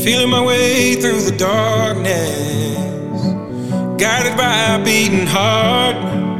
Feeling my way through the darkness, guided by a beating heart.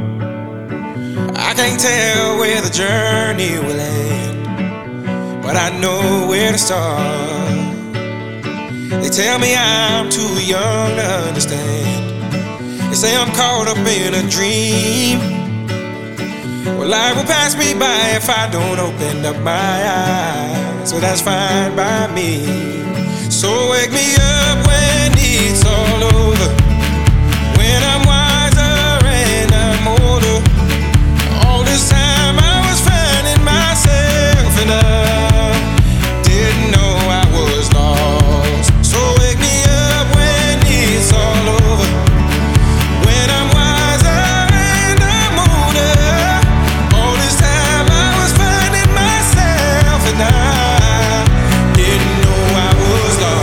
I can't tell where the journey will end, but I know where to start. They tell me I'm too young to understand. They say I'm caught up in a dream. Well, life will pass me by if I don't open up my eyes, so that's fine by me. So wake me up when it's all over, when I'm wiser and I'm older. All this time I was finding myself and I didn't know I was lost. So wake me up when it's all over, when I'm wiser and I'm older. All this time I was finding myself and I didn't know I was lost.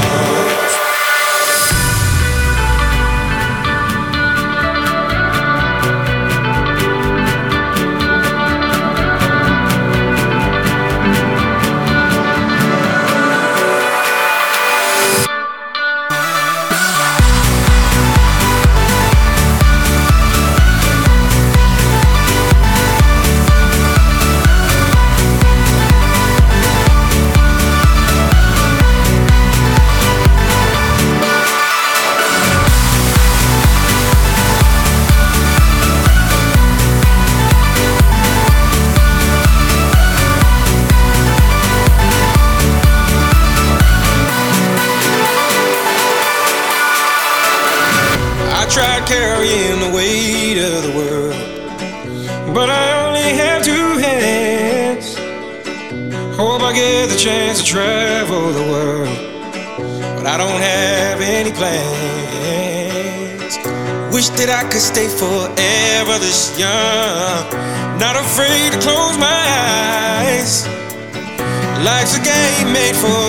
I tried carrying the weight of the world, but I only have two hands. Hope I get the chance to travel the world, but I don't have any plans. Wish that I could stay forever this young, not afraid to close my eyes. Life's a game made for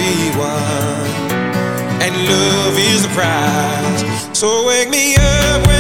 everyone, and love is the prize. So wake me up when